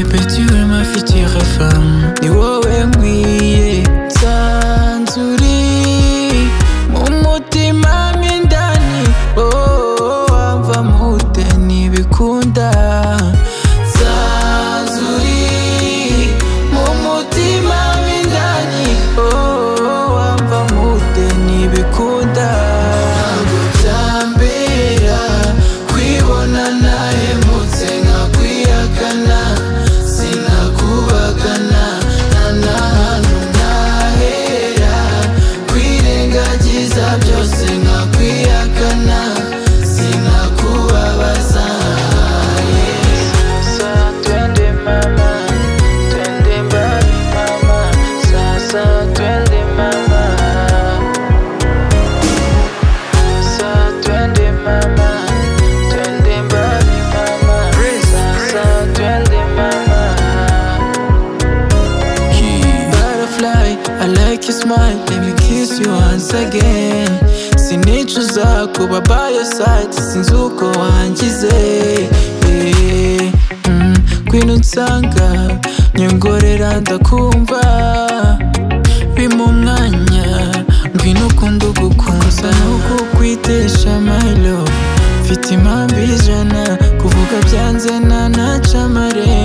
Mais tu es ma future femme, ni wowe nkwiye nsanzuri mu mutima mindani. Wamva mute ntibikunda nsanzuri mu mutima mindani. Wamva mute ntibikunda. Ntabwo byambera kwibona nahemutse nkakwihakana, sinakubagana nta hantu nahera, kwirengagiza byose nkakwihakana, sinakubabaza. Sasa twende mama, twende mbali mama, sasa twende mama. Sasa twende mama, twende mbali mama, sasa twende mama. Butterfly, I like your smile, let me kiss you once again. Sinicuza kuba by your side, sinzi uko wangize. Ngwino unsanga nyongorera ndakumva, bimpa umwanya ngwino ukunda ugukunza nukukwitesha my love. Mfite impamvu ijana kuvuga byanze ntanaca amarembo.